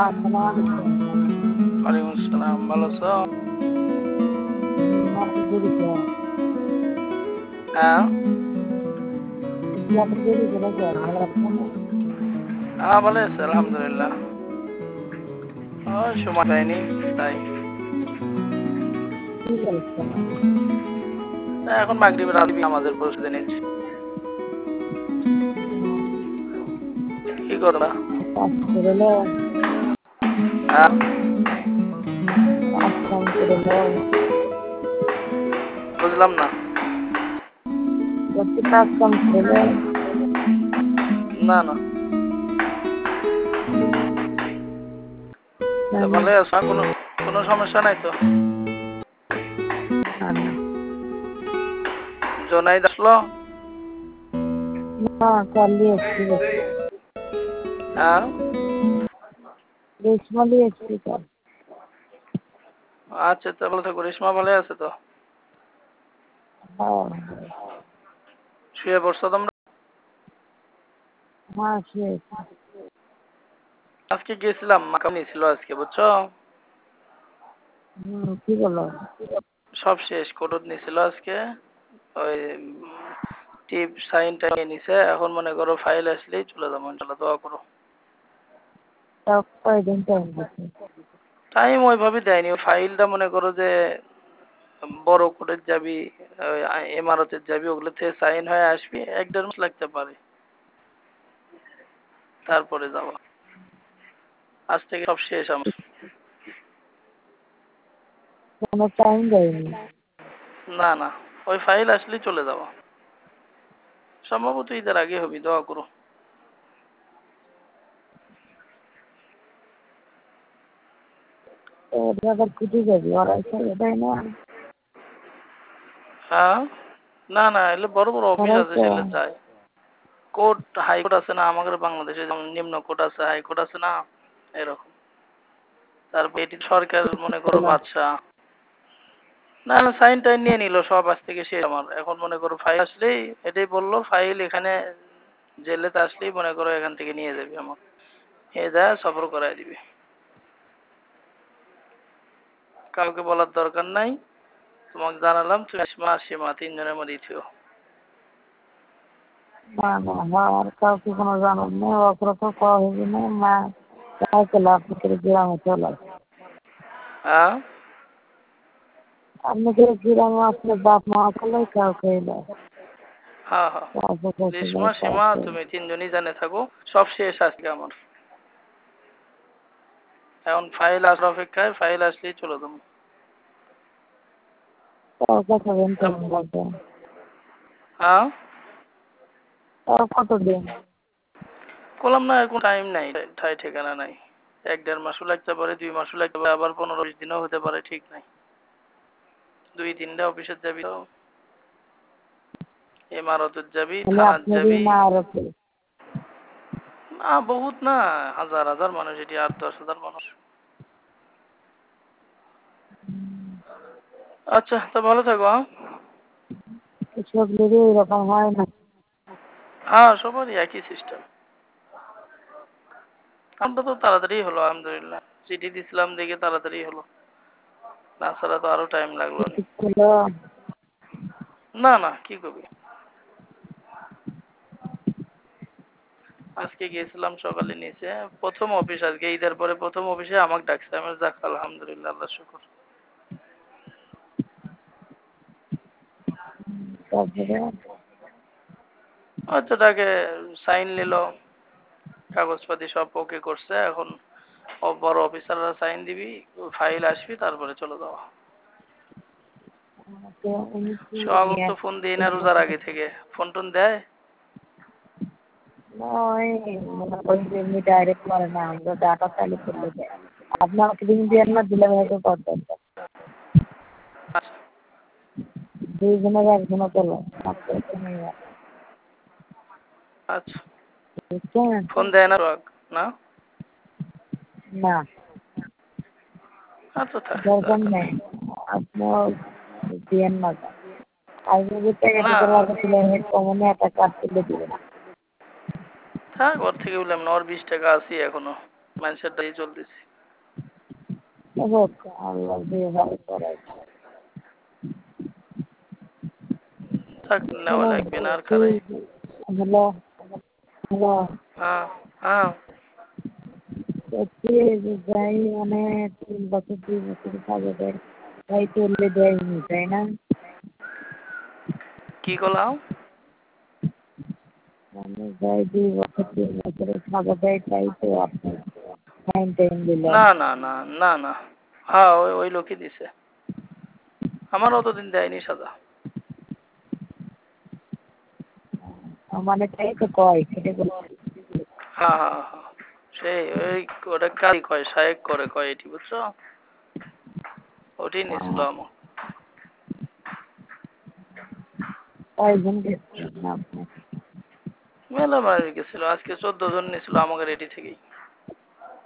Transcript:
আসসালামু আলাইকুম। ওয়ালাইকুম আসসালাম, ভালো আছো? আপনি দেরি করে হ্যাঁ। আপনি দেরি করে কেন? ভালো আছেন না? হ্যাঁ, ভালো আছে আলহামদুলিল্লাহ। সময় পাইনি তাই। কি বলছেন? এখন মাগরিবের আরবি আমাদের প্রস্তুতি নিচ্ছি। কি করবা? কাজ করলো, হ্যাঁ, কাজ কাম করলো, বুঝলাম না। বলছি কাজ কাম করলো। না না, তা ভালো আছো? কোনো কোনো সমস্যা নাই তো? না না জোনাইদ আসলো? না, কালি এসছি, হ্যাঁ। রেশমালি এসছি কাল। আচ্ছা, তা ভালো থাকো। রেশমা ভালো আছে তো? হ্যাঁ শুয়ে পড়ছো তোমরা? হ্যাঁ শুয়েছি। আজকে গেছিলাম, মাকাম নিয়েছিল আজকে, বুঝছো? কি বলো? সব শেষ, কোর্ট নিয়েছিল আজকে। ওই টিপ সাইনটা নিয়ে নিছে। এখন মনে করো ফাইল আসলেই চলে যাবো, ইনশাল্লাহ। দোয়া করো। তাও কয়দিন টাইম দিচ্ছে? টাইম ওইভাবে দেয়নি। ওই ফাইলটা মনে করো যে বড় কোর্টের যাবি, ইমারতের যাবি, ওগুলোতে সাইন হয়ে আসবি, 1-1.5 মাস লাগতে পারে। তারপরে যাবো। আজ থেকে সব শেষ আমার। কোনো টাইম দেয়নি? না না, ওই ফাইল আসলেই চলে যাবো। সম্ভবত ঈদের আগে হবি, দোয়া করো। ওরা আবার কুটি যাবি, ওরা এসে দেয় না? হ্যাঁ। না না, এলে বড় বড় অফিস ওরাই আছে, তো সেলে যায়। কোর্ট, হাইকোর্ট আছে না আমাদের বাংলাদেশে? যেমন নিম্ন কোর্ট আছে, হাইকোর্ট আছে না, এরকম। তারপর এটি সরকার, মনে করো বাদশাহ। না না, সাইন টাইন নিয়ে নিল সব, আজ থেকে শেষ আমার। এখন মনে করো ফাইল আসলেই, এটাই বললো ফাইল এখানে জেলেতে আসলেই মনে করো এখান থেকে নিয়ে যাবি আমার। এ যা সফর করাই দিবি। কাউকে বলার দরকার নাই। তোমাকে জানালাম, তুমি আসমা সীমা 3 জনের মধ্যে থিও। না না, আমার কাউকে কোনো জানার নেই, ওপরে তো কওয়া হবে না। মা চলে আপনি করে গ্রামে চলে আসে। হ্যাঁ আপনি করে গ্রামে আসলে বাপ মা করলে কাউকে এলো হ্যাঁ হ্যাঁ, কাউকে বসলে রেশমা সীমা কাউকে তুমি 3জনই জানে থাকো। সব শেষ আজকে আমার। এখন ফাইল আসার অপেক্ষায়, ফাইল আসলেই চলে যাবো। কাউকে খাবেন কেমন লাগবে? হ্যাঁ, তাও কতদিন? বললাম না, এখন টাইম নাই, ঠাই ঠিকানা নাই। 1-1.5 মাসও লাগতে পারে, 2 মাসও লাগতে পারে, আবার 15-20 দিনও হতে পারে, ঠিক নাই। 2-3টা অফিসে যাবি তো, ইমারতের যাবি, তাহলে থানার আপনারই যাবি। মা আরো না বহুত না, হাজার হাজার মানুষ, এটি 8-10 হাজার মানুষ। আচ্ছা, তো ভালো থাকো। হ্যাঁ সব লোকের এরকম হয় না। হ্যাঁ, সবারই একই সিস্টেম। আমরা তো তাড়াতাড়ি হলো আলহামদুলিল্লাহ। চিঠি দিছিলাম দেখে তাড়াতাড়ি হলো, তাছাড়া তো আরো টাইম লাগলো নি। হলো না না, কি করবি। আজকে গিয়েছিলাম সকালে নিচে, প্রথম অফিস আজকে ঈদের পরে প্রথম অফিসে আমাকে ডাকছে। আমি যাক আলহামদুলিল্লাহ, আল্লাহ শুকর। তারপরে হয়তো তাকে সাইন নিল, কাগজপাতি সব ওকে করছে। এখন বড় অফিসাররা সাইন দিবি, ফাইল আসবি, তারপরে চলে যাওয়া। আমাকে উনি কি সোহাগ নিয়ে তো ফোন দিই না রোজার আগে থেকে, ফোন টোন দেয়? নয়, মনে করি যে এমনি ডাইরেক্ট করে না, আমরা ডাটা চালু করলে দেয়। আপনি আমাকে লিঙ্ক দিয়ে না দিলে হয়তো করতেন। আচ্ছা দুইজনের একজনে চলো মাত্র এখানে আচ্ছা, বুঝছেন? ফোন দেয় না সোহাগ? না। না, আচ্ছা, থাক, দরকার দরকার নেই। নেই। আপনার দিয়েন না। আর যদি টাকা না দিতে লাগে তুলে কমনে একটা কার্ড তুলে দিবেন। থাক, ওর থেকে বললাম না, ওর 20 টাকা আছে এখনো। মানুষের দায়ী চলতেছি। হোক, আল্লাহ যেভাবে করায়। থাক, নেওয়া শোনেন, লাগবে না আর এই খারাই। হ্যালো হ্যালো, হ্যাঁ হ্যাঁ। হচ্ছে যে যাই মানে 3 বছর 2 বছর কাজে দেয়, তাই চললে দেয়নি, তাই না? কি করলাম? মানে যাই 2 বছর 3 বছরের সাজা দেয়, তাই তো আপনি ফাইন টাইম দিলেন। না না না না না, হ্যাঁ ওই ওই লোকই দিছে, আমার অতদিন দেয়নি সাজা। মানে তাই তো কয়, সেটা বলছি। হ্যাঁ হ্যাঁ হ্যাঁ, সেই ওই ওটা কারি কয়, সাহেব করে কয় এটি, বুঝছো? ওটি নিছিল আমার। কয়জন গেছিলেন আপনি? মেলা মারি গেছিল, আজকে 14 জন নিছিল আমাকে এটি থেকেই।